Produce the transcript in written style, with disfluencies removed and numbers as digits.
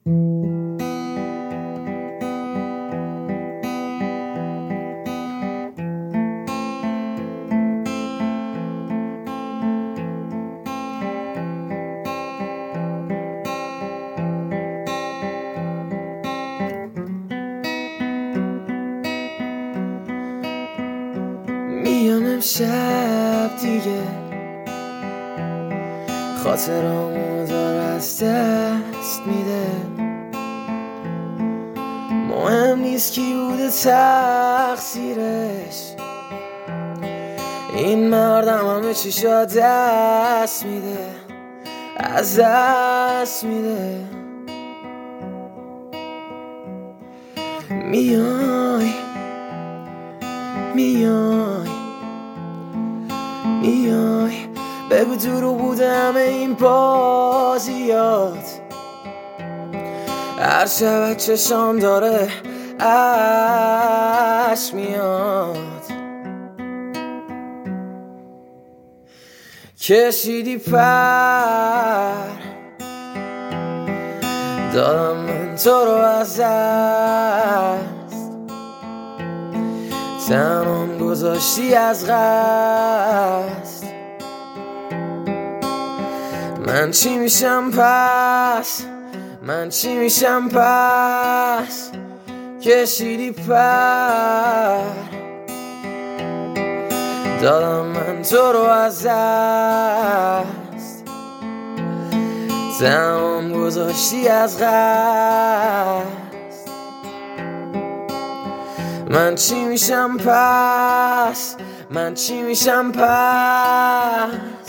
میام امشب دیگه خاطرامو داره از دست میده. مهم نیست کی بوده تقصیرش، این مردم همه چیشا دست میده، از دست میده. میای بگو دورو بوده همه این بازیات، هر شب چشام داره عشق میاد. کشیدی پر دادم من تو رو از دست، تنم گذاشتی از قصد. من چی میشم پس، من چی میشم پس؟ کشیدی پر دادم من تو رو از دست، تمام گذاشتی از قصد. من چی میشم پس، من چی میشم پس؟